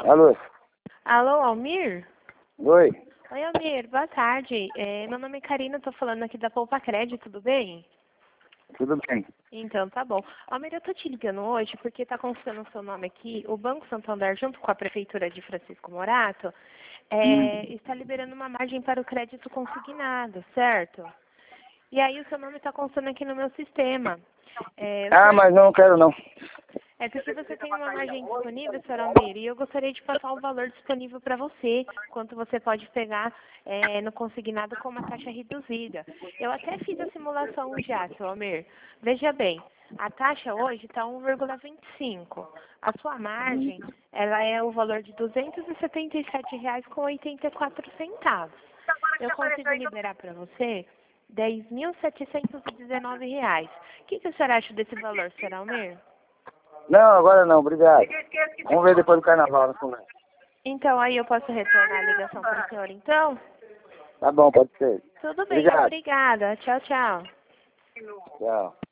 Alô? Alô, Almir? Oi? Oi, Almir, boa tarde. Meu nome é Karina, estou falando aqui da Poupa Crédito, tudo bem? Tudo bem? Então, tá bom. Almir, eu tô te ligando hoje porque está constando o seu nome aqui. O Banco Santander, junto com a Prefeitura de Francisco Morato, está liberando uma margem para o crédito consignado, certo? E aí o seu nome está constando aqui no meu sistema. Mas não quero não. É porque você tem uma margem disponível, Sr. Almir, e eu gostaria de passar o valor disponível para você, quanto você pode pegar no consignado com uma taxa reduzida. Eu até fiz a simulação já, Sr. Almir. Veja bem, a taxa hoje está 1,25. A sua margem, ela é o valor de R$ 277,84. Eu consigo liberar para você R$ 10.719. O que a senhora acha desse valor, Sr. Almir? Não, agora não, obrigado. Vamos ver depois do carnaval, na conversa. Então, aí eu posso retornar a ligação para o senhor, então? Tá bom, pode ser. Tudo bem, Obrigado. obrigada. Tchau, tchau. Tchau.